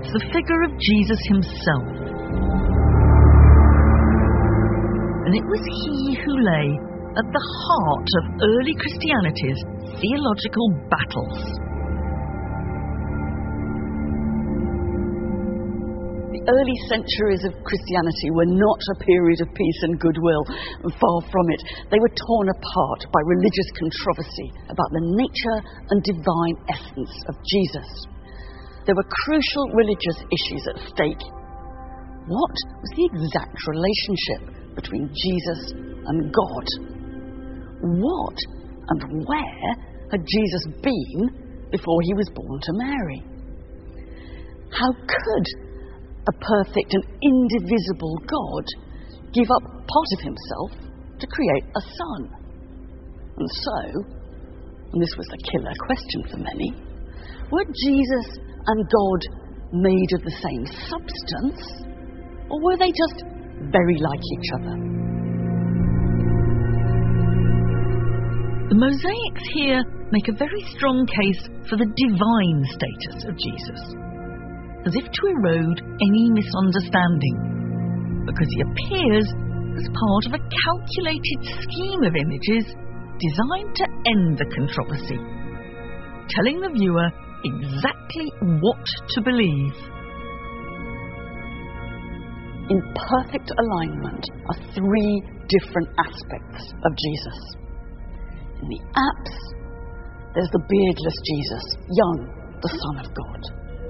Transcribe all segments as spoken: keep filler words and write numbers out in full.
It's the figure of Jesus himself. And it was he who lay at the heart of early Christianity's theological battles. The early centuries of Christianity were not a period of peace and goodwill, far from it. They were torn apart by religious controversy about the nature and divine essence of Jesus. There were crucial religious issues at stake. What was the exact relationship between Jesus and God? What and where had Jesus been before he was born to Mary? How could a perfect and indivisible God give up part of himself to create a son? And so, and this was the killer question for many, were Jesus and God made of the same substance, or were they just very like each other? The mosaics here make a very strong case for the divine status of Jesus, as if to erode any misunderstanding, because he appears as part of a calculated scheme of images designed to end the controversy, telling the viewer exactly what to believe. In perfect alignment are three different aspects of Jesus. In the apse, there's the beardless Jesus, young, the Son of God.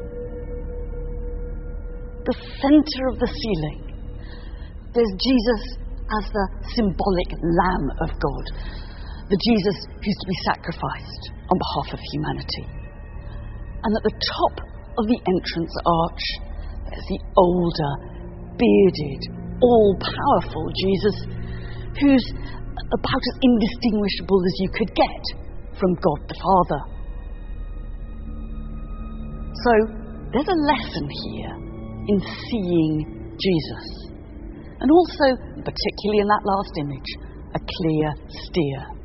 The centre of the ceiling, there's Jesus as the symbolic Lamb of God, the Jesus who's to be sacrificed on behalf of humanity. And at the top of the entrance arch, there's the older, bearded, all-powerful Jesus, who's about as indistinguishable as you could get from God the Father. So, there's a lesson here in seeing Jesus. And also, particularly in that last image, a clear steer.